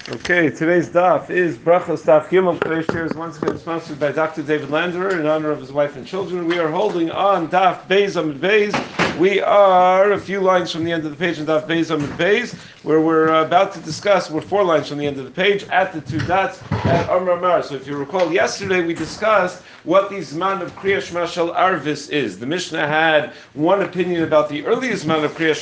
Okay, today's daf is Brachos Daf Gimel. Today's share is once again sponsored by Dr. David Landerer in honor of his wife and children. We are holding on Daf Beis Amud Beis. We are a few lines from the end of the page in Daf Beis Amud Beis, where we're about to discuss. We're 4 lines from the end of the page at the two dots at Amar Mar. So if you recall, yesterday we discussed what the Zman of Kriya Shema Shel Arvis is. The Mishnah had one opinion about the earliest Zman of Kriya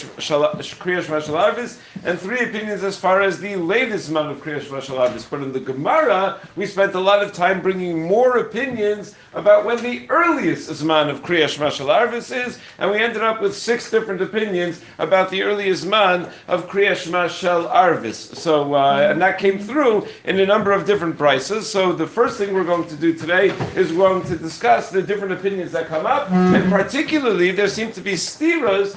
Shema Shel Arvis and 3 opinions as far as the latest Zman of Kriya Shema Shel Arvis. But in the Gemara, we spent a lot of time bringing more opinions about when the earliest Zman of Kriya Shema Shel Arvis is, and we ended up with 6 different opinions about the earliest Zman of Kriya Shema Shel Arvis. So, and that came through in a number of different prices. So the first thing we're going to do today is we're going to discuss the different opinions that come up, and particularly there seem to be stiras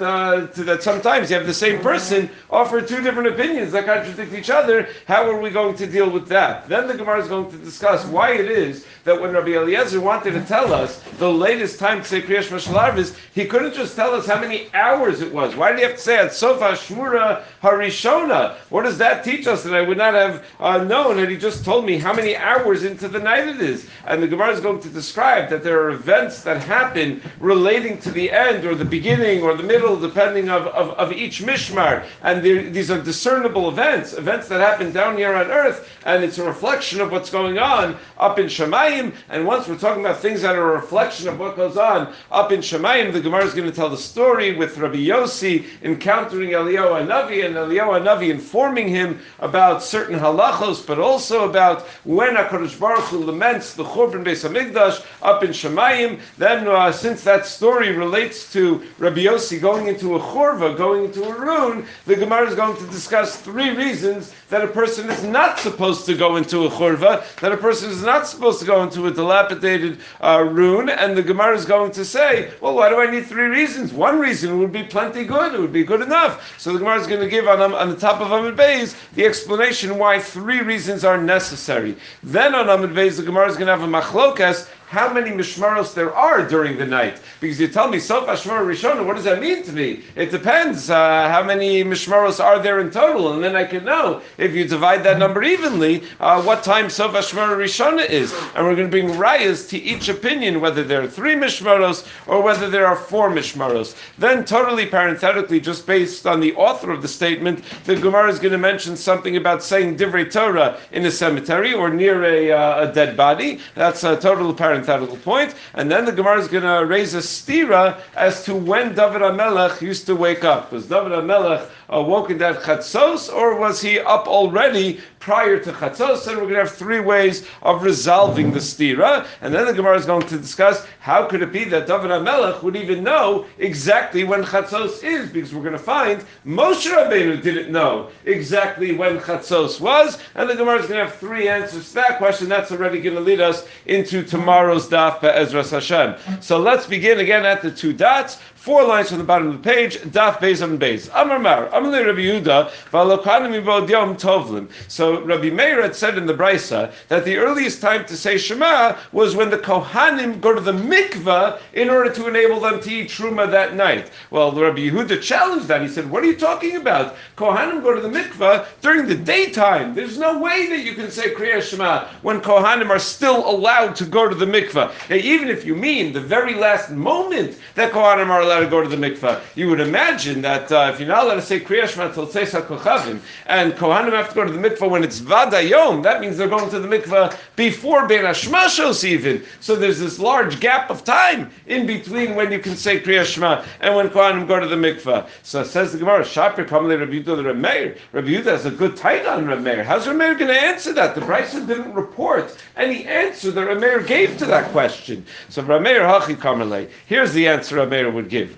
that sometimes you have the same person offer 2 different opinions that contradict each other. How are we going to deal with that? Then the Gemara is going to discuss why it is that when Rabbi Eliezer wanted to tell us the latest time to say Kriya Shema Shel Arvis, he couldn't just tell us how many hours it was. Why did he have to say at Sofa Shmura Harishona? What does that teach us that I would not have known had he just told me how many hours into the night it is? And the Gemara is going to describe that there are events that happen relating to the end or the beginning or the middle, depending of each mishmar. And these are discernible events that happen down here on earth, and it's a reflection of what's going on up in Shemayim. And once we're talking about things that are a reflection of what goes on up in Shemayim, the Gemara is going to tell the story with Rabbi Yossi encountering Eliyahu Hanavi, and Eliyahu Hanavi informing him about certain halachos, but also about when HaKadosh Baruch Hu laments the Churban Beis HaMikdash up in Shemayim. Then, since that story relates to Rabbi Yossi going into a churva, going into a rune, the Gemara is going to discuss 3 reasons that a person is not supposed to go into a churva, that a person is not supposed to go into a dilapidated rune, and the Gemara is going to say, well, why do I need 3 reasons? 1 reason would be plenty good, it would be good enough. So the Gemara is going to give on the top of Amud Beis the explanation why 3 reasons are necessary. Then on Amud Beis, the Gemara is going to have a machlokas, how many mishmaros there are during the night. Because you tell me, Sof HaShmar Rishona, what does that mean to me? It depends how many mishmaros are there in total, and then I can know, if you divide that number evenly, what time Sof HaShmar Rishona is. And we're going to bring rayas to each opinion, whether there are 3 mishmaros or whether there are 4 mishmaros. Then, totally parenthetically, just based on the author of the statement, the Gemara is going to mention something about saying Divrei Torah in a cemetery or near a dead body. That's a total parenthetical point. And then the Gemara is going to raise a stira as to when David HaMelech used to wake up. Was David HaMelech woken at Chatzos, or was he up already prior to Chatzos? And we're going to have 3 ways of resolving the stira. And then the Gemara is going to discuss how could it be that David HaMelech would even know exactly when Chatzos is, because we're going to find Moshe Rabbeinu didn't know exactly when Chatzos was. And the Gemara is going to have 3 answers to that question. That's already going to lead us into tomorrow's daf be'ezras Hashem. So let's begin again at the 2 dots. 4 lines from the bottom of the page, Daf Beis Amud Beis. Amar Mar, Amar Rabbi Yehuda, V'alokanim ibod yom tovlim. So Rabbi Meir had said in the Brisa that the earliest time to say Shema was when the Kohanim go to the mikveh in order to enable them to eat Truma that night. Well, Rabbi Yehuda challenged that. He said, what are you talking about? Kohanim go to the mikveh during the daytime. There's no way that you can say Kriya Shema when Kohanim are still allowed to go to the mikveh. Now, even if you mean the very last moment that Kohanim are allowed to go to the mikveh, you would imagine that if you're not allowed to say Kriya Shema till Tzeis HaKochavim, and Kohanim have to go to the mikveh when it's Vadayom, that means they're going to the mikveh before Ben Hashmashos even. So there's this large gap of time in between when you can say Kriya Shema and when Kohanim go to the mikveh. So it says the Gemara, Shapir Kamle Rabbi Yehuda Rabbi Meir. Rabbi Yehuda has a good title on Rabbi Meir. How's Rabbi Meir going to answer that? The Brisa didn't report any answer that Rabbi Meir gave to that question. So Rabbi Meir Hachi Kamerle. Here's the answer Rabbi Meir would give.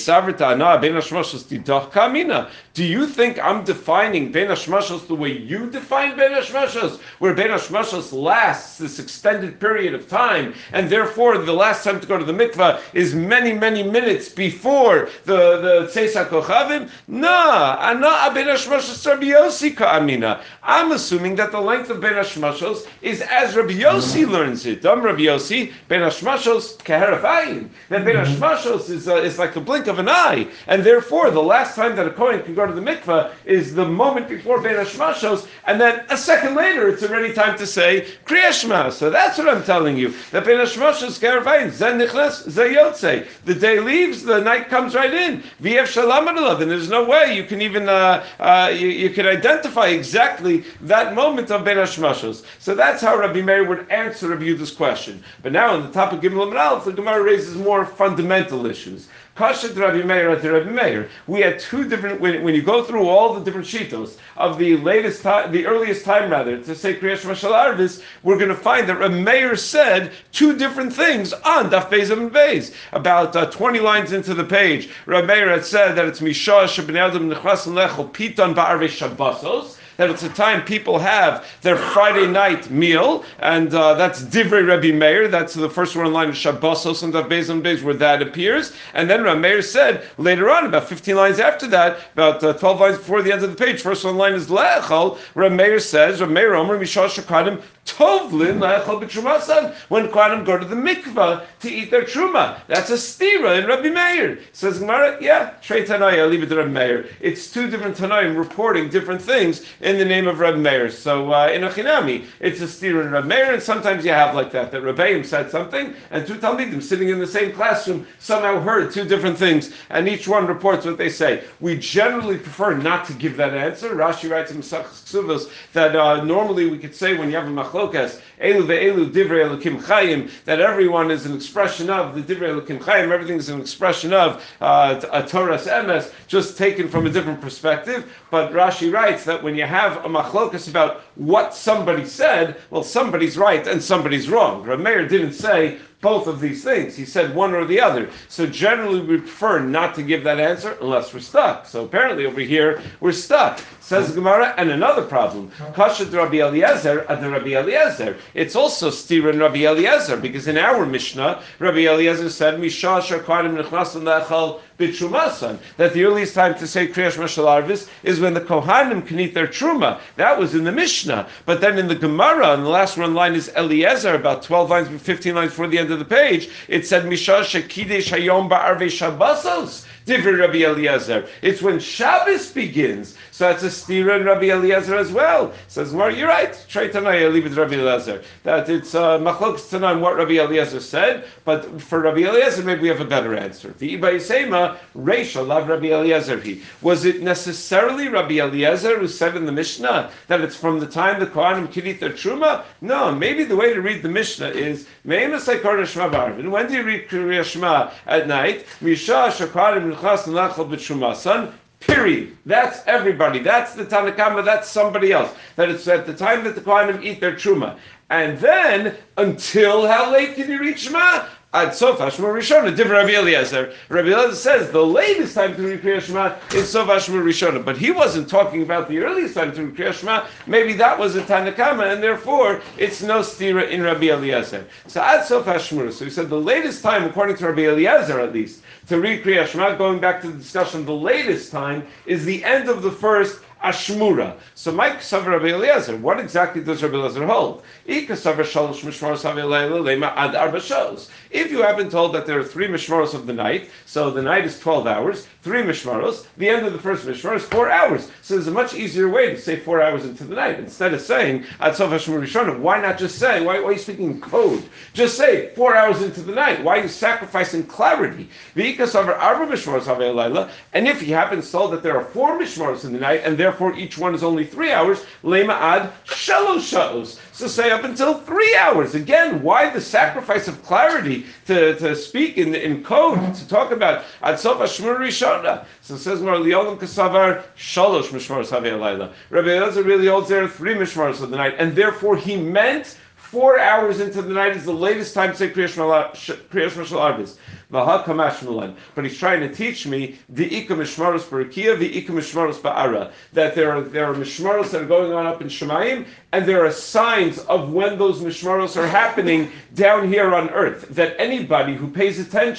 Do you think I'm defining Ben Hashmashos the way you define Ben Hashmashos, where Ben Hashmashos lasts this extended period of time, and therefore the last time to go to the mikveh is many, many minutes before the Tzeis HaKochavim? No, Ben Hashmashos Rabbi Yossi Ka'amina. I'm assuming that the length of Ben Hashmashos is as Rabbi Yossi learns it. Rabbi Yossi, Ben Hashmashos Keheravayin. That Ben Hashmashos is is like the blink of an eye, and therefore the last time that a Kohen can go to the mikveh is the moment before Bein Hashmashos, and then a second later it's already time to say Kriya Shema. So that's what I'm telling you. That Bein Hashmashos Gervain Zen Nichnas Zen Yotze. The day leaves, the night comes right in. V'yev Shalom Adelav, and there's no way you can even you can identify exactly that moment of Bein Hashmashos. So that's how Rabbi Meir would answer Rabbi Yehuda's question. But now on the top of Gimel Amud Aleph, the Gemara raises more fundamental issues. Kasha to Rabbi Meir at Rabbi Meir. We had two different. When you go through all the different shitos of the latest time, the earliest time rather, to say Kriya Shema Shel Arvis, we're going to find that Rabbi Meir said two different things on Daf Beis Amud Beis. About 20 lines into the page, Rabbi Meir had said that it's Mishah Shebnei Adam Nechlas Lechol Piton Ba'arvei Shabbosos. That it's a time people have their Friday night meal, and that's Divrei Rabbi Meir. That's the first one in line of Shabbosos and Daf Beis Amud Beis where that appears. And then Rabbi Meir said later on, about 15 lines after that, about 12 lines before the end of the page, first one line is Le'echol. Rabbi Meir says, Rabbi Meir Omer Mishah Shekadim Tovlin Le'echol B'Trumasan. When Kohanim go to the mikvah to eat their truma, that's a stira in Rabbi Meir. Says Gemara, yeah, Trei Tanai, I'll leave it to Rabbi Meir. It's two different Tanaim reporting different things in the name of Rabbi Meir. So in a Chinami, it's a stira in Rabbi Meir, and sometimes you have like that Rabbeim said something, and two Talmidim sitting in the same classroom somehow heard two different things, and each one reports what they say. We generally prefer not to give that answer. Rashi writes in Masach Ksuvos that normally we could say when you have a machlokas, Elu ve'elu divrei elokim chayim, that everyone is an expression of the divrei elokim chayim, everything is an expression of a Torah's emes, just taken from a different perspective. But Rashi writes that when you have a machlokas about what somebody said, well, somebody's right and somebody's wrong. Rav Meir didn't say both of these things. He said one or the other. So generally we prefer not to give that answer unless we're stuck. So apparently over here we're stuck. Says Gemara, and another problem. Kasha Rabbi Eliezer ad Rabbi Eliezer. It's also stira in Rabbi Eliezer, because in our Mishnah, Rabbi Eliezer said, Mishah shar kohanim nechnasan le'echal b'trumasan, that the earliest time to say Kriya Shema Shel Arvis is when the Kohanim can eat their truma. That was in the Mishnah. But then in the Gemara, and the last one line is Eliezer, about 12 lines, 15 lines before the end of the page, it said, Mishah shekidesh hayom ba'arvei shabbosos. Divrei Rabbi Eliezer. It's when Shabbos begins. So that's a stira in Rabbi Eliezer as well. Says, well, you're right. Trei Tanai, leave it to Rabbi Eliezer. That it's machlokes Tanai what Rabbi Eliezer said, but for Rabbi Eliezer, maybe we have a better answer. The Iba Yisema, Reisha, love Rabbi Eliezer. Was it necessarily Rabbi Eliezer who said in the Mishnah that it's from the time the Kohanim can eat their truma? No, maybe the way to read the Mishnah is, when do you read Kriya Shema at night? Mishah Shakarim Son, period. That's everybody. That's the Tanakama. That's somebody else. That it's at the time that the Kohanim eat their truma. And then, until how late can you read Shema? Ad Sof Hashemah Rishona, Divrei Rabbi Eliezer. Rabbi Eliezer says the latest time to read Kriya Shema is Sof Hashemah Rishona, but he wasn't talking about the earliest time to read Kriya Shema. Maybe that was a Tanakama, and therefore it's no stira in Rabbi Eliezer. So Ad Sof Hashemah. So he said the latest time, according to Rabbi Eliezer at least, to read Kriya Shema, going back to the discussion, the latest time is the end of the first Ashmura. So Mike Savar Rabbi Eliezer, what exactly does Rabbi Eliezer hold? If you have been told that there are 3 mishmaros of the night, so the night is 12 hours, 3 mishmaros, the end of the first mishmar is 4 hours. So there's a much easier way to say 4 hours into the night. Instead of saying Ad Sof Hashemah Rishona, why not just say, why are you speaking in code? Just say 4 hours into the night. Why are you sacrificing clarity? And if he happens told that there are 4 mishmaros in the night, and therefore each one is only 3 hours, lema ad shalosh sha'os. So say up until 3 hours. Again, why the sacrifice of clarity to speak in code, to talk about Ad Sof Hashemah Rishona? So it says more Liolam Kasavar Shalosh Mishmaros Havei Alayla. Rabbi Eliezer really holds there 3 mishmaros of the night, and therefore he meant 4 hours into the night is the latest time to say Kriya Shema Shel Arvis. But he's trying to teach me the Ika Mishmaros Barakia, the Ika Mishmaros Ba'ara, that there are Mishmaros that are going on up in Shemayim, and there are signs of when those Mishmaros are happening down here on earth, that anybody who pays attention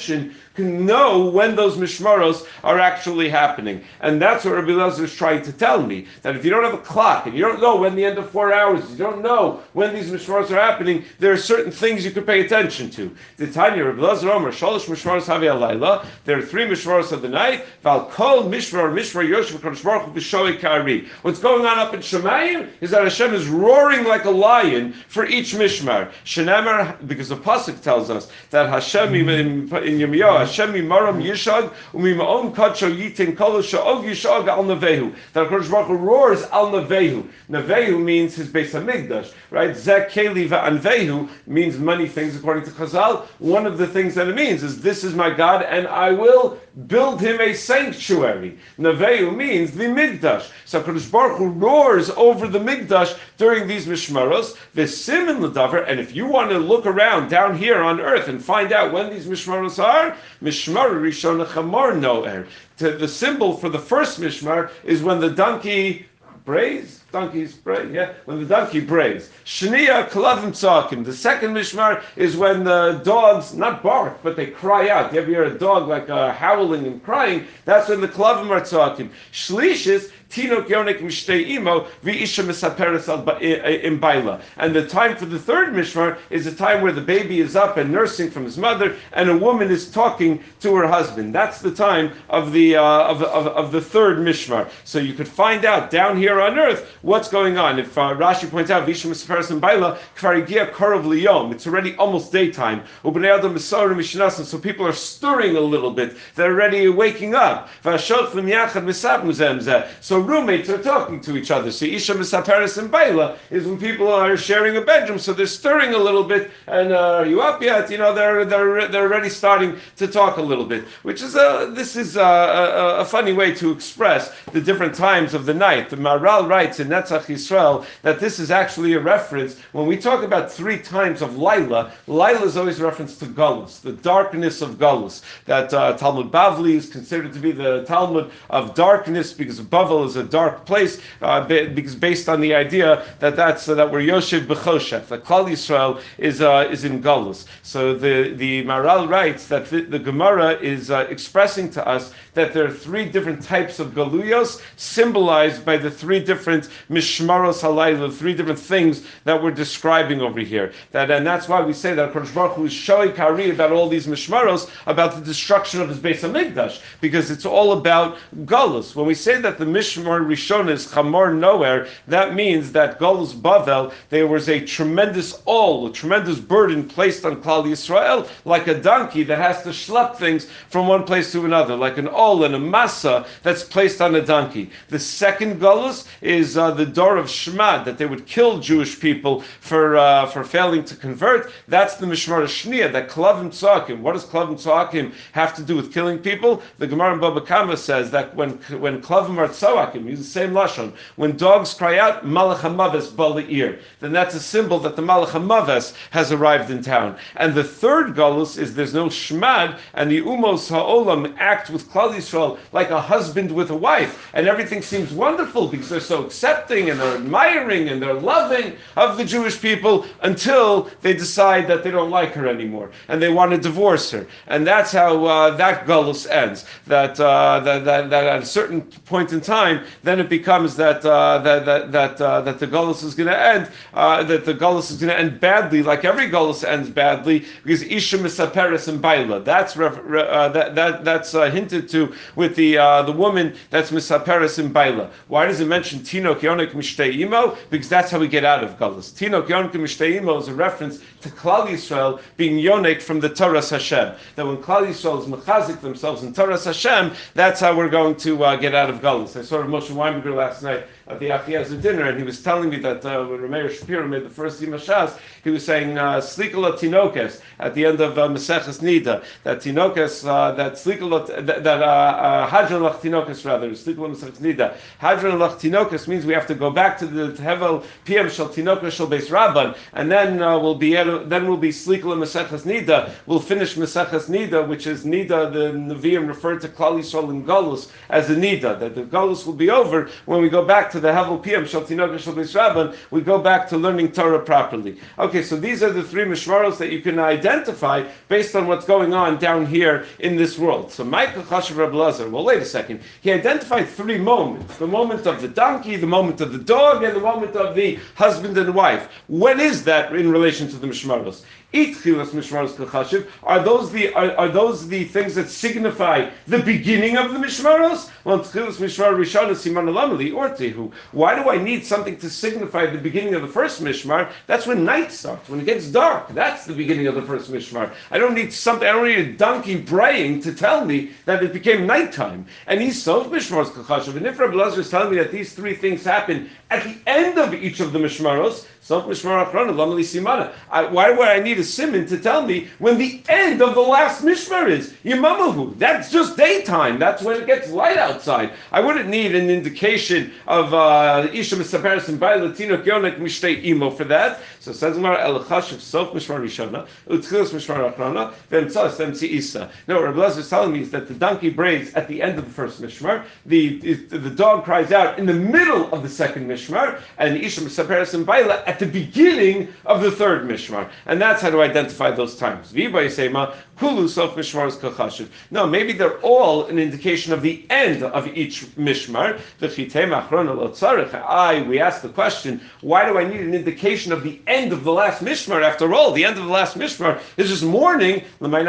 can know when those mishmaros are actually happening. And that's what Rabbi Elazar is trying to tell me, that if you don't have a clock and you don't know when the end of 4 hours, you don't know when these mishmaros are happening, there are certain things you could pay attention to. The Tanya, Rabbi Elazar Omer, Shalosh mishmaros havi alayla, there are 3 mishmaros of the night, Val kol mishmar yoshev HaKadosh Baruch Hu b'shoei ka'ari. What's going on up in Shemayim is that Hashem is roaring like a lion for each mishmar. Shenemar, because the pasuk tells us that Hashem in Yirmiyahu, Hashem imaram yishag u'mima'om kadsho yitin kol sha'og yishag al nevehu. That HaKadosh Baruch Hu roars al nevehu. Nevehu means his Beis Hamikdash, right? Zek keli va'anvehu means many things according to Chazal. One of the things that it means is, this is my God and I will build him a sanctuary. Nevehu means the Mikdash. So HaKadosh Baruch Hu roars over the Mikdash during these mishmaros. V'simin l'davar, and if you want to look around down here on earth and find out when these mishmaros are, mishmar rishon chamor noer. The symbol for the first mishmar is when the donkey brays. Donkeys bray, yeah? When the donkey brays. Shniya kalavim tzakim. The second mishmar is when the dogs, not bark, but they cry out. You ever hear a dog like howling and crying? That's when the kalavim are tzakim. Shlishis, tinok yonik mishtei imo, v'isha misaperes al imbaila. And the time for the third mishmar is the time where the baby is up and nursing from his mother, and a woman is talking to her husband. That's the time of the third mishmar. So you could find out down here on earth what's going on. If Rashi points out, Visha Misaperes and Baila, Kvarigia Korov Liyom, it's already almost daytime. Ubnei Adam Misarim Mishnasan, so people are stirring a little bit. They're already waking up. So roommates are talking to each other. So Isha Misaperes and Baila is when people are sharing a bedroom, so they're stirring a little bit. And are you up yet? You know, they're already starting to talk a little bit, which is a funny way to express the different times of the night. The Maral writes in Netzach Yisrael that this is actually a reference, when we talk about 3 times of Laila, Laila is always a reference to Galus, the darkness of Galus, that Talmud Bavli is considered to be the Talmud of darkness, because Bavel is a dark place, because based on the idea that we're Yoshev B'choshech, that Klal Yisrael is in Galus. So the Maral writes that the Gemara is expressing to us that there are 3 different types of Galuyos, symbolized by the 3 different Mishmaros Halayla, 3 different things that we're describing over here. And that's why we say that HaKadosh Baruch Hu is showing Kari about all these Mishmaros, about the destruction of his Beis Hamikdash, because it's all about Galus. When we say that the Mishmar Rishon is Chamor Noer, that means that Galus Bavel, there was a tremendous burden placed on Klal Yisrael, like a donkey that has to schlep things from one place to another, like an ol and a masa that's placed on a donkey. The second Galus is the door of Shmad, that they would kill Jewish people for failing to convert. That's the Mishmar Shniya, that Klavim Tzakim. What does Klavim Tzakim have to do with killing people? The Gemara in Baba Kama says that when Klavim are Tzakim, use the same lashon, when dogs cry out, Malach HaMaves Bala'ir, then that's a symbol that the Malach HaMaves has arrived in town. And the third Galus is there's no Shmad, and the Umos Ha'olam act with Klal Yisrael like a husband with a wife, and everything seems wonderful because they're so accepting and they're admiring and they're loving of the Jewish people, until they decide that they don't like her anymore and they want to divorce her. And that's how that Galus ends. That at a certain point in time, then it becomes that the Galus is going to end. That the Galus is going to end badly, like every Galus ends badly, because Isha Misaperes and Baila. That's hinted to with the woman that's Misaperes and Baila. Why does it mention Tinok Yonik Mishtei Imo? Because that's how we get out of Galus. Tinok Yonik Mishtei Imo is a reference to Klal Yisrael being Yonik from the Torah Hashem. That when Klal Yisrael is mechazik themselves in Torah Hashem, that's how we're going to get out of Galus. I saw Moshe Weinberger last night at the Achiezer dinner, and he was telling me that when Rameir Shapiro made the first Yom HaShas, he was saying Slikala Tinokes at the end of Maseches Nida, that Tinokes, that Slikala, that Hadran Lach Tinokes rather, Slikala Maseches Nida. Hadran Lach Tinokes means we have to go back to the Hevel PM Shal Tinokes Shal Beis Rabban, and then we'll be Slikala Maseches Nida. We'll finish Maseches Nida, which is Nida. The Nevi'im referred to Klal Yisrael in Galus as a Nida, that the Galus will be over when we go back to the Hevel PM Shal Tinoga Shal Beis Rabban, we go back to learning Torah properly. Okay, so these are the three mishmaros that you can identify based on what's going on down here in this world. So Michael Chashav Reb Elazar, well, wait a second. He identified three moments: the moment of the donkey, the moment of the dog, and the moment of the husband and wife. When is that in relation to the mishmaros? Are those the things that signify the beginning of the mishmaros? Why do I need something to signify the beginning of the first mishmar? That's when night starts, when it gets dark. That's the beginning of the first mishmar. I don't need a donkey braying to tell me that it became nighttime. And he's so mishmaros kachashiv. And if Rabbi Elazar is telling me that these three things happen at the end of each of the mishmaros, why would I need a simon to tell me when the end of the last mishmar is? Yimamahu. That's just daytime. That's when it gets light outside. I wouldn't need an indication of Isha Misaperes and Bai Latino Kyonek Mishtei Imo for that. So says Gemara El Chashiv Sof Mishmar Rishona Utchilas Mishmar Achrona V'Emtzas Emtzi Isa. No, what Rabbi Elazar is telling me is that the donkey brays at the end of the first mishmar, the dog cries out in the middle of the second mishmar, and Isha Misaperes and Bai at the beginning of the third mishmar. And that's how to identify those times. No, maybe they're all an indication of the end of each mishmar. We ask the question, why do I need an indication of the end of the last mishmar? After all, the end of the last mishmar is just morning,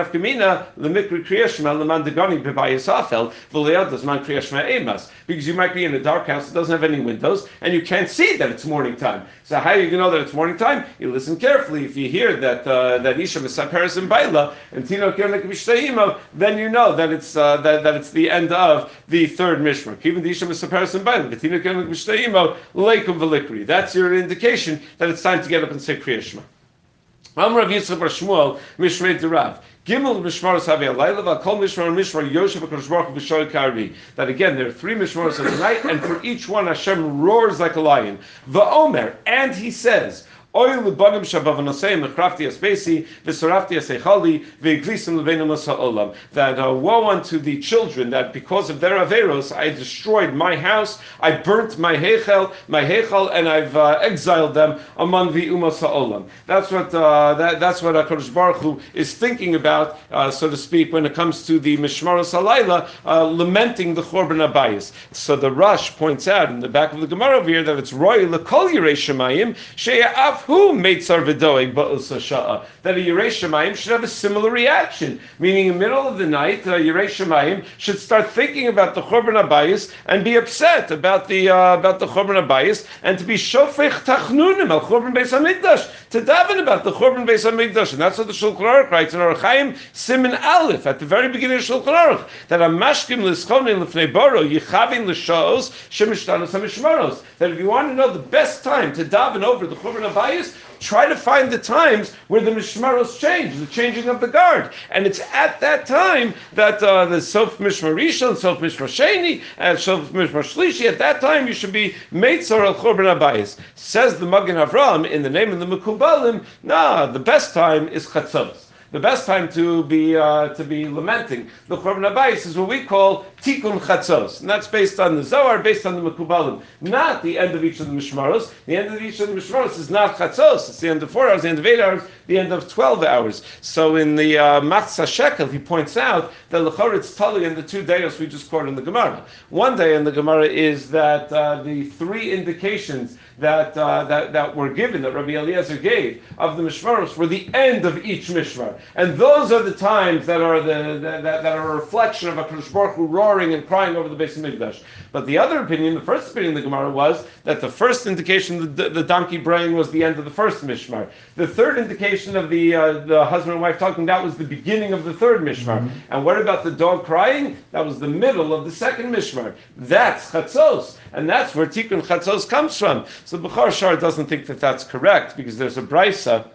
because you might be in a dark house that doesn't have any windows, and you can't see that it's morning time. So how do you know that it's morning time? You listen carefully. If you hear that Isha Misaperes and Baila and Tino Kyonek Mishtayimo, then you know that it's the end of the third mishmar. Even the Isha Misaperes and Baila, Tino Kyonek Mishtayimo, Leikum Velikri. That's your indication that it's time to get up and say Kriya Shema. Amar Rav Yitzchak Bar Shmuel Mishrei Derav. Gimel Mishmaros Havi Alayla, Kol Mishmar Mishmar Yoshev HaKadosh Baruch Hu B'Shoy Kari. That again, there are three Mishmaros of the night, and for each one Hashem roars like a lion. Va'omer, and he says, Oil lebanim shabavanosei mechrafti aspesi v'sorafti aseichali v'iglisem lebeinu masa'olam. That woe unto the children that because of their averos I destroyed my house, I burnt my heichal, and I've exiled them among the umas ha'olam. That's what HaKadosh Baruch Hu is thinking about, so to speak, when it comes to the Mishmaros Halayla, lamenting the Chorban Abayis. So the Rush points out in the back of the Gemara over here that it's roy lekol yirei shemayim she'af who made sarvidoig ba'usa sha'a, that a Yirei Shemayim should have a similar reaction, meaning in the middle of the night, Yirei Shemayim should start thinking about the Chorban Abayis and be upset about the Chorban Abayis, and to be shofech tachnunim al Chorban Beis Hamikdash, to daven about the Chorban Beis Hamikdash. And that's what the Shulchan Aruch writes in Orach Chaim Siman Aleph at the very beginning of Shulchan Aruch, that a mashkim l'skonin l'fnei boro yichavin l'shaos shemishtanos hamishmaros. That if you want to know the best time to daven over the Chorban Abayis, try to find the times where the mishmaros change, the changing of the guard, and it's at that time that the Sof Mishmar Rishon, Sof Mishmar Sheni, and Sof Mishmar Shlishi. At that time, you should be Meitzor al Chorban Abayis. Says the Magen Avraham in the name of the Mekubalim. The best time is Chatzos. The best time to be lamenting the Chorban Abayis is what we call Tikkun Chatzos, and that's based on the Zohar, based on the Mekubalim, not the end of each of the Mishmaros. The end of each of the Mishmaros is not Chatzos; it's the end of 4 hours, the end of 8 hours, the end of 12 hours. So in the Machzah Shekel, he points out that l'chor it's tali in the 2 days we just quoted in the Gemara. One day in the Gemara is that the 3 indications that were given, that Rabbi Eliezer gave of the Mishmaros, were the end of each Mishmar. And those are the times that are that are a reflection of HaKadosh Baruch Hu roaring and crying over the Beis Hamikdash. But the other opinion, the first opinion of the Gemara, was that the first indication the donkey braying was the end of the first Mishmar. The third indication of the husband and wife talking, that was the beginning of the third Mishmar. Mm-hmm. And what about the dog crying? That was the middle of the second Mishmar. That's Chatzos. And that's where Tikkun Chatzos comes from. So Bechor Shar doesn't think that that's correct, because there's a Brisa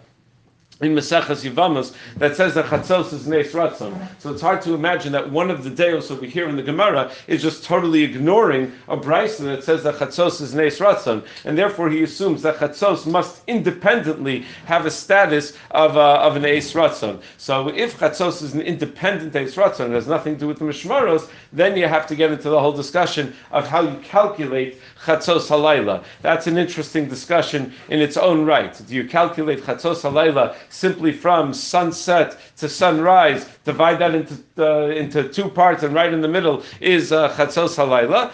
in Maseches Yevamos that says that Chatzos is Neis Ratzon. So it's hard to imagine that one of the deos that we hear in the Gemara is just totally ignoring a brisa that says that Chatzos is Neis Ratzon, and therefore he assumes that Chatzos must independently have a status of an Eis Ratzon. So if Chatzos is an independent Eis Ratzon, it has nothing to do with the Mishmaros, then you have to get into the whole discussion of how you calculate chatzos halayla. That's an interesting discussion in its own right. Do you calculate chatzos halayla simply from sunset to sunrise, divide that into two parts, and right in the middle is chatzos halayla?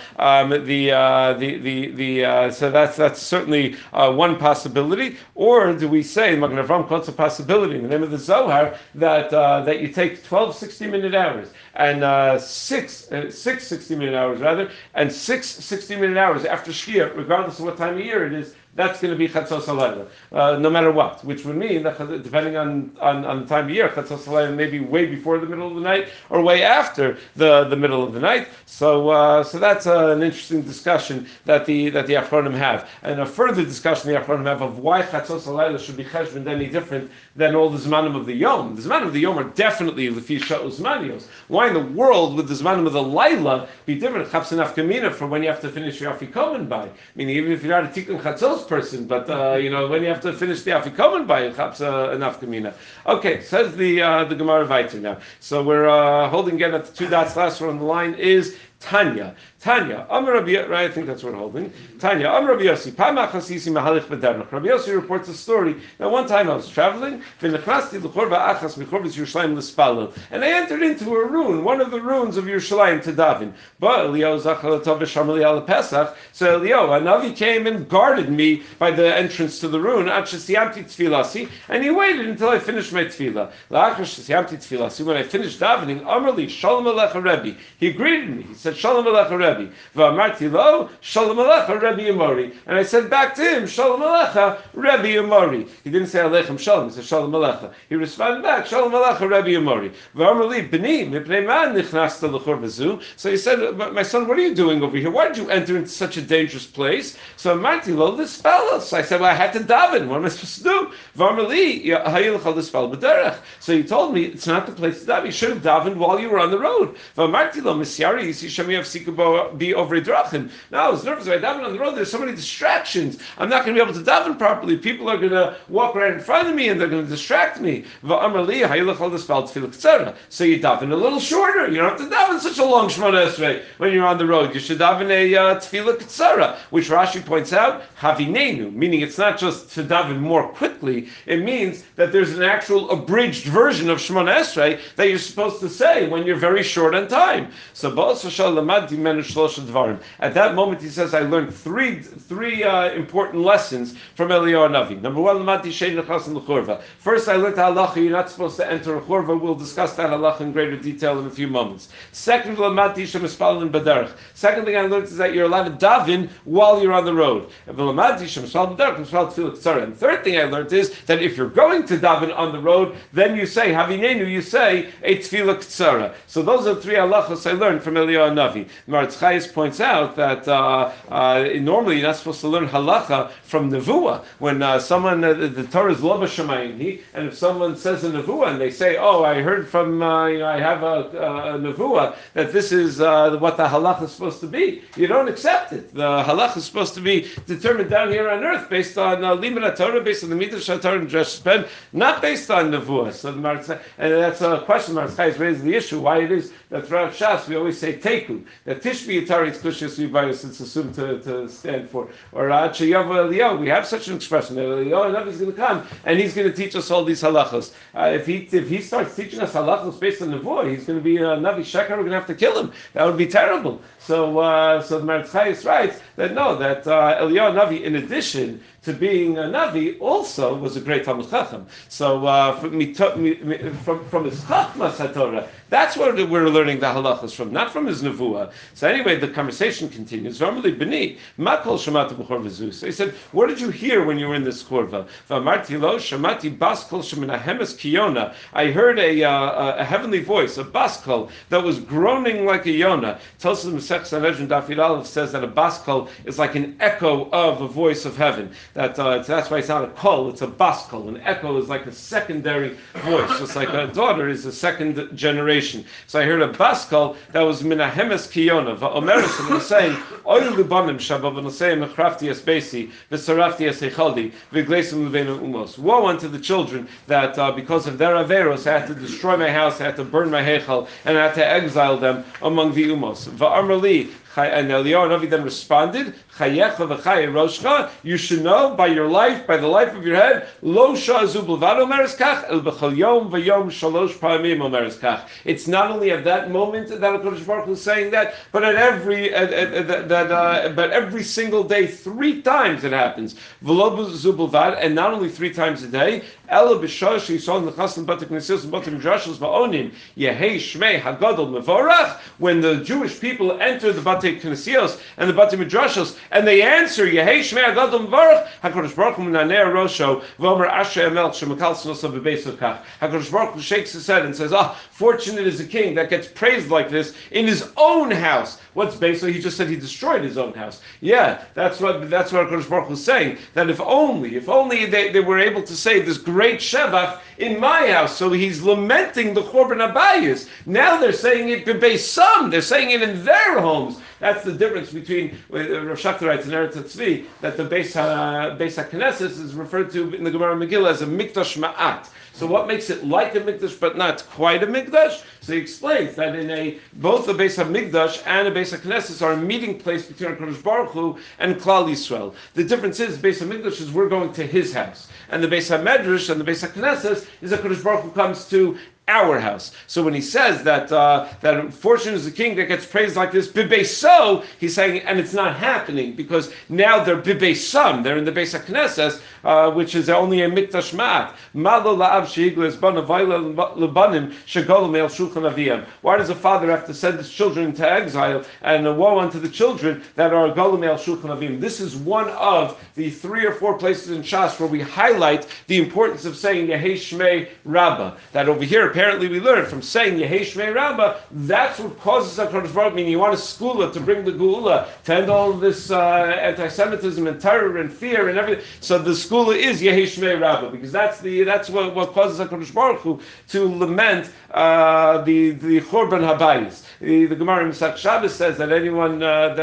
So that's certainly one possibility. Or do we say, Magen Avraham quotes a possibility in the name of the Zohar that you take 12 60-minute hours and six 60-minute hours rather, and 60-minute hours after Shkia, regardless of what time of year it is, that's going to be Chatzos Halayla, no matter what, which would mean that depending on the time of year, Chatzos Halayla may be way before the middle of the night or way after the middle of the night. So that's an interesting discussion that the Achronim have. And a further discussion the Achronim have of why Chatzos Halayla should be cheshbon any different than all the Zmanim of the Yom. The Zmanim of the Yom are definitely Lefi Sha'us Manios. Why in the world would the Zmanim of the Laila be different? Chapsin Afkamina for when you have to finish your Afikomen by. Meaning even if you're not a Tikkun Chatzos person, but when you have to finish the Afikomen by, it chaps an Afkamina. Okay, says the Gemara Vayter now. So we're holding again at the two dots. Last one on the line is Tanya, Amar Rabbi, right? I think that's what we're holding. Tanya, Amar Rabbi Yossi, Pamachasisi Mahalich B'Dernach. Rabbi Yossi reports a story that one time I was traveling, v'nechrasti l'chorva achas michorvas Yerushalayim l'spalel, and I entered into a rune, one of the runes of Yerushalayim to daven. But Eliyahu zachar l'tov v'sham Eliyahu Pesach. So Eliyahu, a Navi came and guarded me by the entrance to the rune. Ad shesiyamti tefilasi, and he waited until I finished my tefillah. La'achar shesiyamti tefilasi, when I finished davening, Amar li Shalom Alecha Rebbe. He greeted me. He said, Shalom Alecha Rebbe. V'amarti lo, Shalom Alecha Rebbe Yamori. And I said back to him, Shalom Alecha Rebbe Yamori. He didn't say Alechem Shalom, he said Shalom Alecha. He responded back, Shalom Alecha Rebbe Yamori. V'amar li b'ni, mipnei man nichnasta l'chor v'zu. So he said, my son, what are you doing over here? Why did you enter into such a dangerous place? So Amarti lo, l'spel us. I said, well, I had to daven. What am I supposed to do? V'amar li, hayilcha l'spel b'derech. So he told me, it's not the place to daven. You should have davened while you were on the road. V'amarti lo, misyari, yisi shemi avsikubo be over drachim. Now I was nervous. If I daven on the road, there's so many distractions. I'm not going to be able to daven properly. People are going to walk right in front of me and they're going to distract me. So you daven a little shorter. You don't have to daven such a long Shemona Esrei when you're on the road. You should daven a tefillah ktsara, which Rashi points out, havinenu, meaning it's not just to daven more quickly. It means that there's an actual abridged version of Shemona Esrei that you're supposed to say when you're very short on time. So at that moment, he says, I learned three important lessons from Eliyahu Navi. Number one, first, I learned halacha. You're not supposed to enter a chorva. We'll discuss that halacha in greater detail in a few moments. Second, second thing I learned is that you're allowed to daven while you're on the road. And third thing I learned is that if you're going to daven on the road, then you say havinenu. You say a tefillah ktsara. So those are the three halachos I learned from Eliyahu Navi. Maratz Chayes points out that normally you're not supposed to learn halacha from nevuah. When someone, the Torah is lo b'shamayim, and if someone says a nevuah and they say, "Oh, I heard from, I have a nevuah that this is what the halacha is supposed to be," you don't accept it. The halacha is supposed to be determined down here on earth based on limud Torah, based on the midrash Torah and Dresh Ben, not based on nevuah. So the and that's a question Maratz Chayes raises the issue why it is that throughout Shas we always say teku, that Tishbi Yitaris Kushis Vibayos it's assumed to stand for. Or Chayav Eliyahu, we have such an expression that Eliyahu is going to come and he's going to teach us all these halachos. If he starts teaching us halachos based on nevuah, he's going to be a Navi Shekar. We're going to have to kill him. That would be terrible. So the Maratz Chayes writes that Eliyahu Navi, in addition to being a Navi, also was a great Talmid Chacham. So from his Chachmas HaTorah, that's where we're learning the halachas from, not from his nevuah. So anyway, the conversation continues. So he said, what did you hear when you were in this korva? I heard a heavenly voice, a baskol, that was groaning like a yonah. Tosfos Masechtas Sanhedrin Daf Yud Aleph says that a baskol baskol is like an echo of a voice of heaven. That's why it's not a kol, it's a baskol. An echo is like a secondary voice, just like a daughter is a second generation. So I heard a baskol that was minahemes kiyona. Va'omeres was saying, oil libanim shabav v'nosei mechrafti esbesi v'sarafti esechaldi v'gleisim l'veinu umos. Woe unto the children that because of their averos I had to destroy my house, I had to burn my heichal, and I had to exile them among the umos. Va'amar li, and Eliyahu Navi then responded, you should know by your life, by the life of your head, it's not only at that moment that HaKadosh Baruch Hu is saying that, but at every single day, 3 times it happens. And not only 3 times a day, when the Jewish people enter the Batei Knesios and the Batei Midrashos, and they answer Yehei Shmei Hagadol Mevorach, HaKadosh Baruch Hu Menaneh Rosho V'Omer Ashrei HaMelech Shemekal Tznosav B'Beis Kach. HaKadosh Baruch Hu shakes his head and says, fortunate is a king that gets praised like this in his own house. What's Beis? He just said he destroyed his own house. Yeah, that's what HaKadosh Baruch Hu is saying, that if only they were able to say this great Shevach in my house. So he's lamenting the Chorban Abayis. Now they're saying it B'Beisam. They're saying it in their homes. That's the difference between Rav Shachar writes in Eretz Tzvi that the Beis HaKnesses is referred to in the Gemara Megillah as a Mikdash Ma'at. So what makes it like a mikdash but not quite a mikdash? So he explains that both the Beis HaMikdash and the Beis HaKnesses are a meeting place between HaKadosh Baruch Hu and Klal Yisrael. The difference is Beis HaMikdash is we're going to his house, and the Beis HaMedrash and the Beis HaKnesses is HaKadosh Baruch Hu comes to our house. So when he says that fortune is the king that gets praised like this, bibeiso, he's saying, and it's not happening because now they're bibeisam, they're in the Beis HaKnesses, which is only a mikdash ma'at. Malo la'av she'igles bana vayla lebanim shegolam el shulchan aviyam. Why does a father have to send his children into exile, and woe unto the children that are golam el shulchan aviyam? This is one of the 3 or 4 places in Shas where we highlight the importance of saying Yehei Shmei Rabbah. That over here, apparently we learned from saying Yehei Shmei Rabbah, that's what causes HaKadosh Baruch Hu, meaning you want a skula to bring the geula, to end all of this anti-Semitism and terror and fear and everything. So the skula is Yehei Shmei Rabbah, because that's what causes HaKadosh Baruch Hu to lament the Chorban Habayis. The Gemara in Masach Shabbos says that anyone that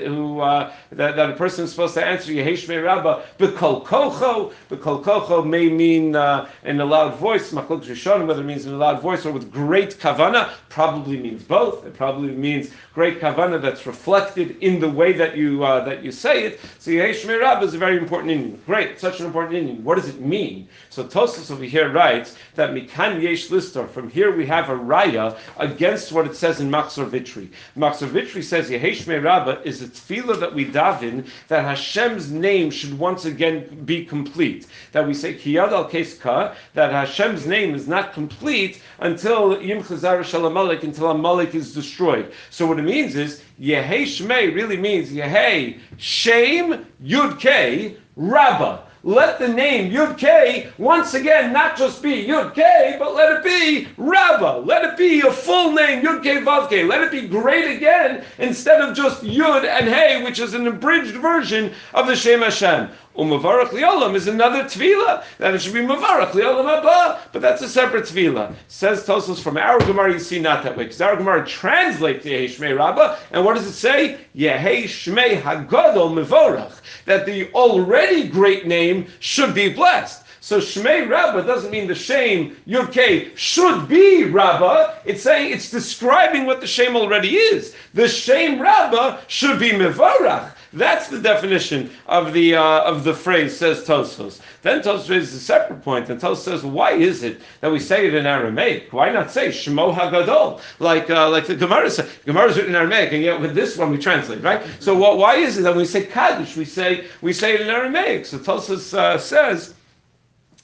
a person is supposed to answer Yehei Shmei Rabbah b'kol kocho may mean in a loud voice, machlok rishonim, whether it means in a loud voice or with great kavana, probably means both. It probably means great kavana that's reflected in the way that you say it. So Yehei Shmei Rabbah is a very important Indian. Great, such an important Indian. What does it mean? So Tosfos over here writes that mikan yesh listor. From here we have a raya against what it says in Machzor Vitri. Machzor Vitri says Yehei Shmei Rabbah is a tefillah that we daven that Hashem's name should once again be complete. That we say Kiyad al Keska, that Hashem's name is not complete until Yim Chazar Shel Amalek, until Amalek is destroyed. So what it means is Yehei Shmei really means Yehei Shem Yud Kei Rabbah. Let the name Yud Kei once again not just be Yud Kei, but let it be Rabbah. Let it be a full name, Yud Kei Vav Kei. Let it be great again instead of just Yud and Hey, which is an abridged version of the Shem Hashem. Umavarach Liolam is another tefillah, that it should be Mavarach Liolam Haba, but that's a separate tefillah. Says Tosfos, from our Gemara you see not that way, because our Gemara translates Yehei Shmei Rabbah, and what does it say? Yehei Shmei Hagadol Mevorach, that the already great name should be blessed. So Shmei Rabbah doesn't mean the Shem Yud Kei should be Rabbah. It's saying, it's describing what the Shem already is. The Shem Rabbah should be Mevorach. That's the definition of the phrase, says Tosfos. Then Tosfos raises a separate point, and Tosfos says, why is it that we say it in Aramaic? Why not say Shmo HaGadol, like the Gemara says? Gemara is written in Aramaic, and yet with this one we translate, right? So why is it that when we say Kaddish, we say it in Aramaic? So Tosfos says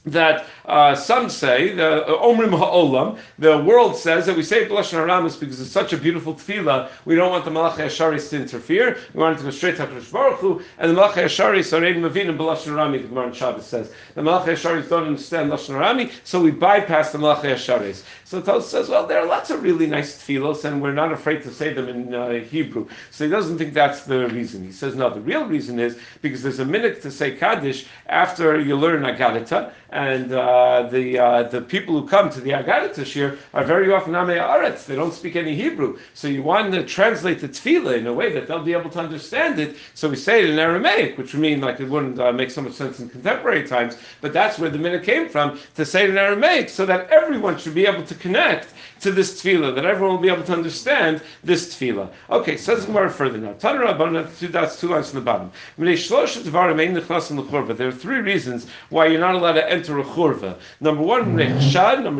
that some say, the Omrim Ha'olam, the world says that we say B'lashon Haramis because it's such a beautiful tefillah, we don't want the Malachei Hasharis to interfere, we want it to go straight to HaKadosh Baruch Hu, and the Malachei Hasharis are Ein Mavinim B'lashon Harami, the Gemara in Shabbos says. The Malachei Hasharis don't understand Lashon Harami, so we bypass the Malachei Hasharis. So Tosfos says, well, there are lots of really nice tefillos, and we're not afraid to say them in Hebrew. So he doesn't think that's the reason. He says, no, the real reason is because there's a minute to say Kaddish after you learn Agadita, and the people who come to the Agadita shir are very often Amei Aretz. They don't speak any Hebrew. So you want to translate the tefillah in a way that they'll be able to understand it. So we say it in Aramaic, which would mean like it wouldn't make so much sense in contemporary times, but that's where the minute came from, to say it in Aramaic so that everyone should be able to connect to this tefillah, that everyone will be able to understand this tefillah. Okay, says Gemara further now. That's two lines from the bottom. There are three reasons why you're not allowed to enter a churva. Number one, number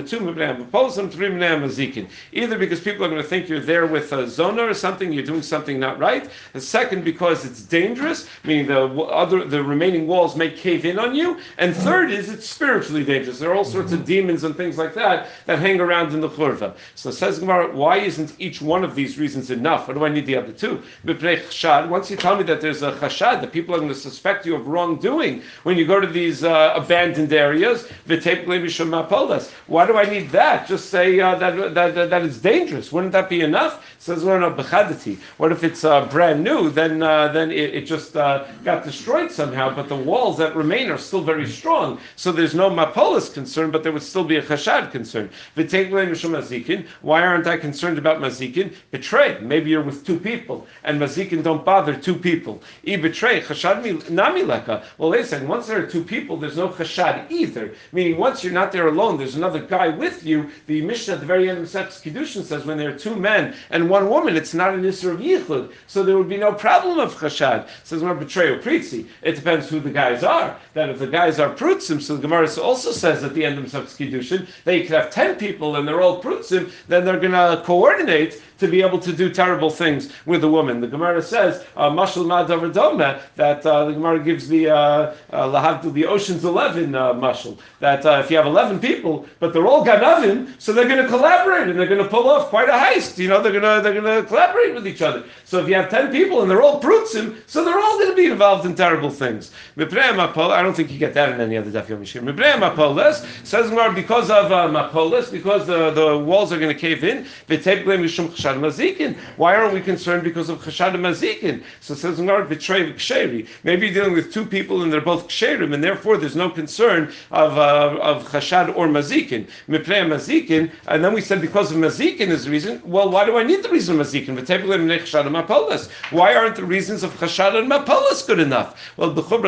two, either because people are going to think you're there with a zona or something, you're doing something not right. The second, because it's dangerous, meaning the remaining walls may cave in on you. And third is it's spiritually dangerous. There are all sorts of demons and things like that hang around in the churva. So says Gemara, why isn't each one of these reasons enough? What do I need the other two? Once you tell me that there's a chashad, that people are going to suspect you of wrongdoing when you go to these abandoned areas, why do I need that? Just say that it's dangerous. Wouldn't that be enough? Says no, bechadati. What if it's brand new? Then it just got destroyed somehow, but the walls that remain are still very strong. So there's no mapolis concern, but there would still be a chashad concern. Why aren't I concerned about mazikin? Betray. Maybe you're with two people, and mazikin don't bother two people. Betray. Chashad nami leka. Well, wait a second. Once there are two people, there's no chashad either. Meaning, once you're not there alone, there's another guy with you. The Mishnah at the very end of Masechtas Kiddushin says when there are two men and one woman, it's not an Isser of Yichud, so there would be no problem of chashad. It says more betray or pritzi. It depends who the guys are. That if the guys are prutzim, so the Gemara also says at the end of Masechtas Kiddushin that you could have 10 people and they're all prutzim, then they're going to coordinate to be able to do terrible things with a woman. The Gemara says, Mashal Madavar Doma, that the Gemara gives the Ocean's 11 mashal, that if you have 11 people, but they're all ganavim, so they're going to collaborate and they're going to pull off quite a heist. You know, they're going to collaborate with each other. So if you have 10 people and they're all prutzim, so they're all going to be involved in terrible things. I don't think you get that in any other Daf Yomi Shir. Says Gemara, because of mapolis, because the walls are going to cave in, why aren't we concerned because of chashad mazikin? So it says betray ksheri. Maybe you're dealing with two people and they're both ksherim, and therefore there's no concern of chashad or mazikin. Miprei mazikin, and then we said because of mazikin is the reason. Well, why do I need the reason of mazikin? Why aren't the reasons of chashad and mapolis good enough? Well,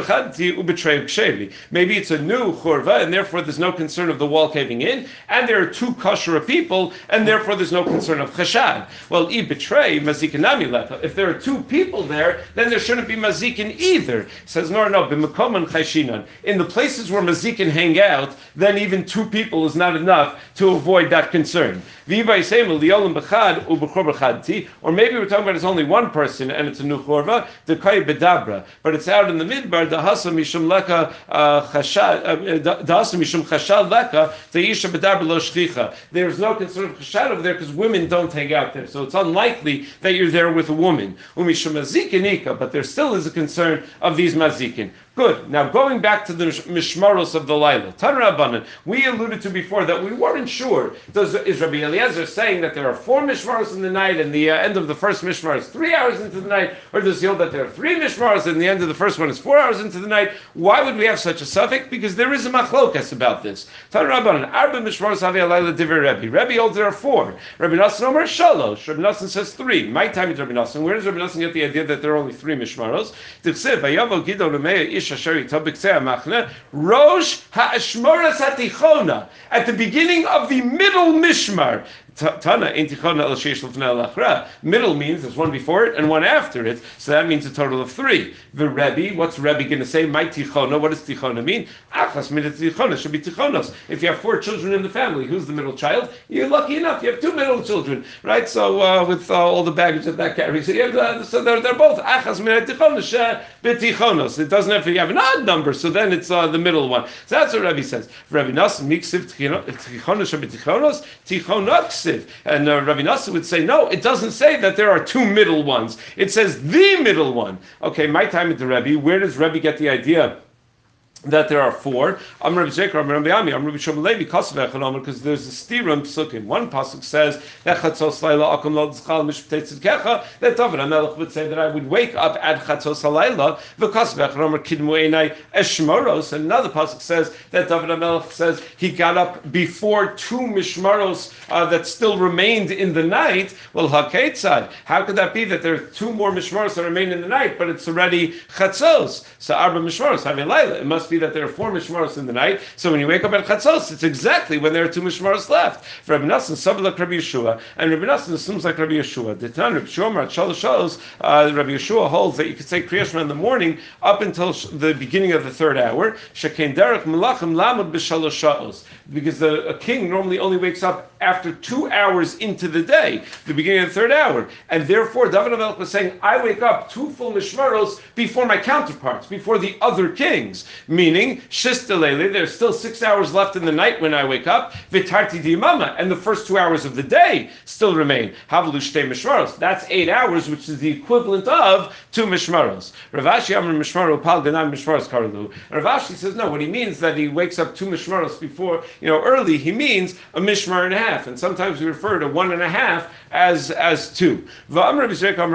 maybe it's a new churva, and therefore there's no concern of the wall caving in, and there are two kosher people, and therefore there's no concern of chashad. Well, betray mazikin nami lecha. If there are two people there, then there shouldn't be mazikin either. It says no, b'makom chayshinan. In the places where mazikin hang out, then even two people is not enough to avoid that concern. Or maybe we're talking about it's only one person and it's a new chorva, the kai bedabra, but it's out in the midbar, the hasa mishum leka chashad, the hasa mishum chashad leka, the isha bedabra lo shchicha. There's no concern of chashad over there because women don't hang out there, so it's unlikely that you're there with a woman. Umishum mazikinika, but there still is a concern of these mazikin. Good. Now going back to the mishmaros of the Laila. Tan Rabbanan, we alluded to before that we weren't sure. Is Rabbi Eliezer saying that there are 4 mishmaros in the night and the end of the first mishmar is 3 hours into the night, or does he hold that there are 3 mishmaros and the end of the first one is 4 hours into the night? Why would we have such a suffix? Because there is a machlokas about this. Tan Rabbanan, Arba mishmaros havi Laila divrei Rebbe. Rebbe holds there are 4. Rabbi Nassan Omer Shalosh. Rabbi Nassan says 3. My time is Rabbi Nassan. Where does Rabbi Nassan get the idea that there are only 3 mishmaros? Tichsev vayavo Gidon u'meya ish Rosh ha'ashmoras hatichona, at the beginning of the middle mishmar. Tana ein tichona el sheish lefnei lachra. Middle means there's one before it and one after it, so that means a total of 3. The Rebbe, what's Rebbe going to say? My tichona. What does tichona mean? Achas min tichona should be tichonos. If you have 4 children in the family, who's the middle child? You're lucky enough. You have 2 middle children, right? So with all the baggage that carries, so they're both achas min tichonos betichonos. It doesn't have to have an odd number, so then it's the middle one. So that's what Rebbe says. Rebbe Nassim miksiv tichonos betichonos tichonoksiv, and Rebbe Nassim would say no. It doesn't say that there are 2 middle ones. It says the middle one. Okay, my time at the Rebbe. Where does Rebbe get the idea that there are 4? Amr Rabbi Amr Rabbi Ami, Amr Rabbi Shmuel Levi, Kasav Echad, because there's a stirum psukim. One pasuk says that Chatzos Laila Akum Lo Tzchal Mishptei Tzidkecha. That David HaMelech would say that I would wake up at Chatzos Halayla. V'Kasav Echad Amr Kidmu Einai Eshmoros. And another pasuk says that David HaMelech says he got up before 2 mishmaros that still remained in the night. Well, Hakeitzad. How could that be that there are 2 more mishmaros that remain in the night, but it's already Chatzos? So Arba mishmaros have a Laila. It must be that there are 4 mishmaros in the night. So when you wake up at Chatzos, it's exactly when there are 2 mishmaros left. For Rabbi Nassim, Sabbath like Rabbi Yeshua, and Rabbi Nassim assumes like Rabbi Yeshua. The Tan Rabbi Yeshua at Shalosh shows Rabbi Yeshua holds that you could say Kriya Shema in the morning up until the beginning of the 3rd hour. Shekein derech melachim lamud b'shalosh shaos, because a king normally only wakes up after 2 hours into the day, the beginning of the 3rd hour, and therefore David HaMelech was saying, I wake up 2 full mishmaros before my counterparts, before the other kings. Meaning, Shistalele, there's still 6 hours left in the night when I wake up, Vitarti Dimama, and the first 2 hours of the day still remain. Havlu Shtei Mishmaros. That's 8 hours, which is the equivalent of 2 Mishmaros. Rav Ashi Amr Mishmaro Pal Ganam Mishmaros Karlu. Rav Ashi says, no, what he means that he wakes up 2 Mishmaros before, early, he means a Mishmar and a half, and sometimes we refer to 1.5 as 2. Now,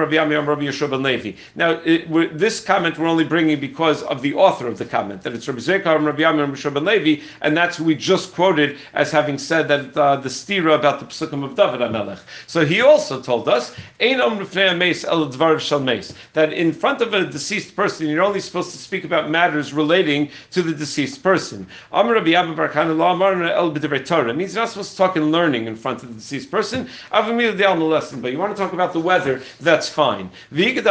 this comment we're only bringing because of the author of the comment, that it's Rabbi Zerka, Rabbi Yami, and Rabbi Levi, and that's who we just quoted as having said that the stira about the psukim of David HaMelech. So he also told us that in front of a deceased person, you're only supposed to speak about matters relating to the deceased person. It means you're not supposed to talk in learning in front of the deceased person. But you want to talk about the weather, that's fine. But the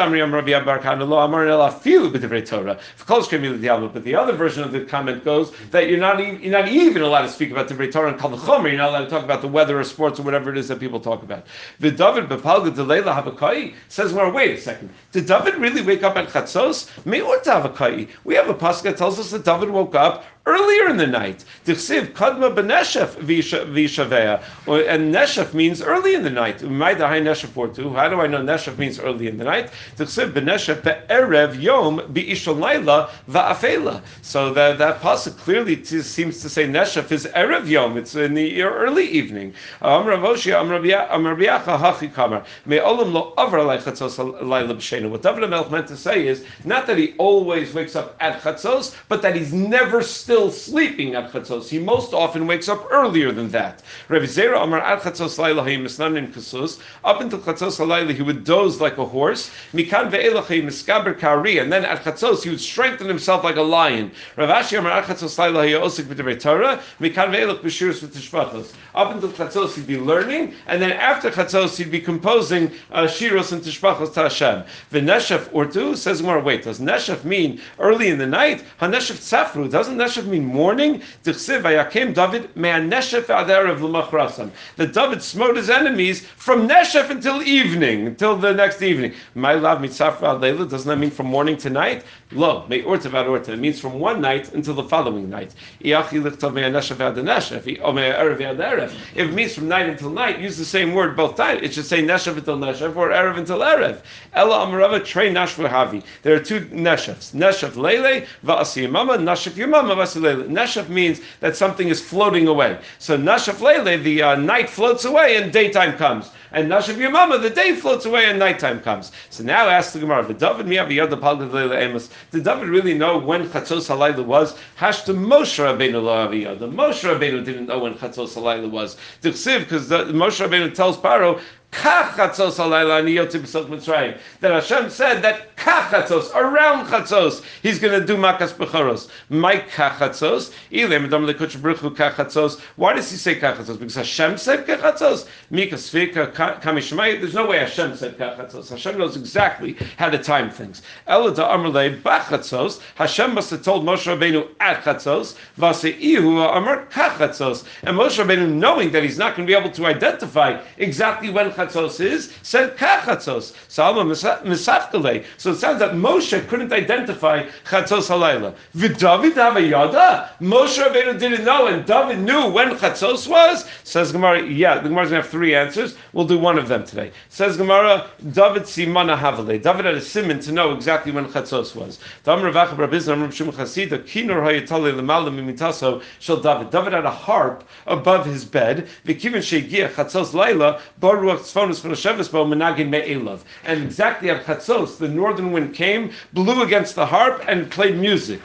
other version of the comment goes that you're not even allowed to speak about the Divrei Torah and Kal V'chomer. You're not allowed to talk about the weather or sports or whatever it is that people talk about. The David Bepalga Delela Havakai says, well, wait a second. Did David really wake up at Chatzos? Me'orta Havakai. We have a pasuk that tells us that David woke up earlier in the night. Tichsiv kadma b'neshef v'yishavea. And neshef means early in the night. How do I know neshef means early in the night? Tichsiv b'neshef be'erev yom b'ishol layla va'afela. So that pasuk clearly seems to say neshef is erev yom. It's in the early evening. Amar Avoshi, Amar Biacha hachi kamar. Me'olam lo avra lechatzos layla b'shena. What David HaMelech meant to say is not that he always wakes up at chatzos, but that he's never still sleeping at Chatzos. He most often wakes up earlier than that. Rabbi Zera Amar at Chatzos Laila he misnanim kasus. Up until Chatzos Laila he would doze like a horse. Mikan ve'elach he miskaber kari, and then at Chatzos he would strengthen himself like a lion. Rav Ashi Amar at Chatzos Laila he osik b'divrei Torah. Mikan ve'elach b'shiros v'tishbachos. Up until Chatzos he'd be learning, and then after Chatzos he'd be composing shiros and tishbachos to Hashem. V'neshef urtu says more. Wait, does neshef mean early in the night? Haneshef tzafru. Doesn't neshef mean morning? Tichsiv vayakim David me'aneshef aderav l'machrasam. That David smote his enemies from neshef until evening, until the next evening. My love mitzafra leila. Doesn't that mean from morning to night? Lo me'orta v'adorta. It means from one night until the following night. Iachi lichtav me'aneshef adaneshef. O me'erev aderev. If it means from night until night, use the same word both times. It should say neshef until neshef or erev until erev. Ela amarava trei nash v'havi. There are 2 neshefs. Neshef leile v'asi yamama. Neshef yamama v'asi leile. Neshef means that something is floating away. So neshef leile, the night floats away and daytime comes. And neshef yamama, the day floats away and nighttime comes. So now ask the Gemara, did David really know when Chatzos Halayla was? Hashta Moshe Rabbeinu lo aviyah. The Moshe Rabbeinu didn't know when Chatzos Halayla was. Because Moshe Rabbeinu tells Paro, Kachatzos halayla ani yotze b'silk Mitzrayim. That Hashem said that kachatzos, around chatzos, He's going to do makas bechoros. My kachatzos, ilem adam lekuch bruchu kachatzos. Why does He say kachatzos? Because Hashem said kachatzos. Mikas fika kamishmai. There's no way Hashem said kachatzos. Hashem knows exactly how to time things. Elada amarle bachatzos. Hashem must have told Moshe Rabbeinu at chatzos. Vaseihu amar kachatzos. And Moshe Rabbeinu, knowing that he's not going to be able to identify exactly when chatzos is, said kachatzos. So it sounds that Moshe couldn't identify chatzos halayla. V'David havayada? Moshe Rabbeinu didn't know, and David knew when chatzos was? Says Gemara, yeah, the Gemara's going to have three answers. We'll do one of them today. Says Gemara, David simana havale. David had a simon to know exactly when chatzos was. David had a harp above his bed. And exactly at chatzos, the northern wind came, blew against the harp, and played music.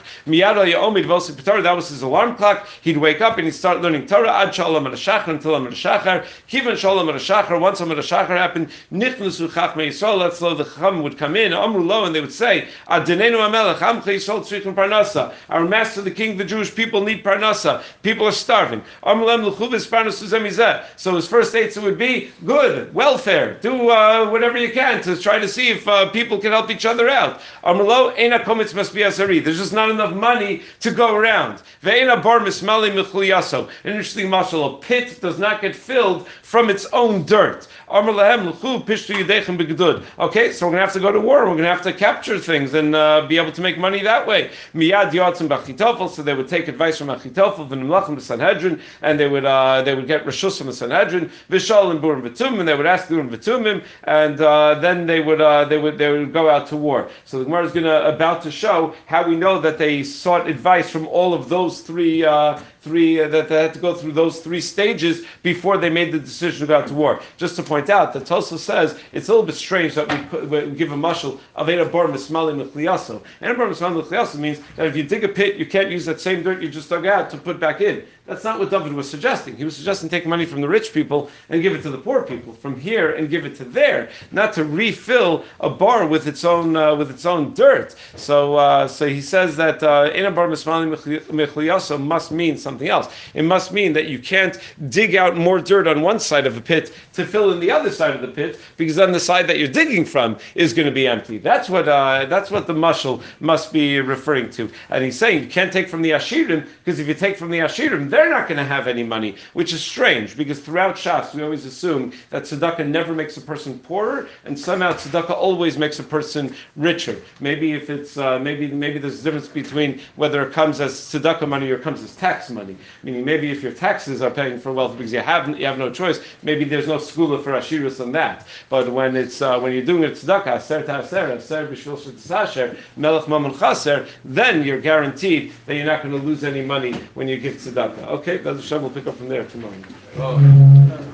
That was his alarm clock. He'd wake up and he'd start learning Torah until Amar Shachar. Kivan Shalom Amar Shachar. Once Amar Shachar happened, Nichnusu Chachmei Yisrael. That's the Chacham would come in, Amru Lo, and they would say, Adenenu Amelech Amchei Yisrael Tzrichim Parnasa. Our master, the king, the Jewish people need Parnasa. People are starving. Amru Lem L'chuvis Parnasu Zemizeh. So his first answer would be, good, welfare. Do whatever you can to try to see if people can help each other out. Amru Lo, Eina Komitz must be Asari. There's just not enough money to go around. Ve'ena Bar Mismali Michliyaso. An interesting mashal, a pit does not get filled from its own dirt. Okay, so we're going to have to go to war. We're going to have to capture things and be able to make money that way. So they would take advice from Achitofel, the Sanhedrin, and they would get Rishus from the Sanhedrin, Vishal and Burim V'tumim, and they would ask Burim V'tumim, and then they would go out to war. So the Gemara is about to show how we know that they sought advice from all of those three that they had to go through those three stages before they made the decision to go out to war. Just to point out that Tosfos says it's a little bit strange that we give a mashal of Eina Bar Mismali Michliyaso. Eina Bar Mismali Michliyaso means that if you dig a pit, you can't use that same dirt you just dug out to put back in. That's not what David was suggesting. He was suggesting take money from the rich people and give it to the poor people, from here and give it to there, not to refill a bar with its own dirt. So he says that Eina Bar Mismali Michliyaso must mean something else. It must mean that you can't dig out more dirt on one side of a pit to fill in the other side of the pit, because then the side that you're digging from is going to be empty. That's what the mashal must be referring to. And he's saying you can't take from the Ashirim, because if you take from the Ashirim, they're not going to have any money, which is strange, because throughout Shas we always assume that tzedakah never makes a person poorer, and somehow tzedakah always makes a person richer. Maybe if it's maybe there's a difference between whether it comes as tzedakah money or it comes as tax money. Meaning maybe if your taxes are paying for wealth because you have no choice, maybe there's no skula for ashirus on that. But when it's when you're doing it tzedakah, aser ta'aser, aser b'shvil she'tasasher, melech mamon chaser, then you're guaranteed that you're not going to lose any money when you give tzedakah. Okay, Bezrat Hashem, we'll pick up from there tomorrow.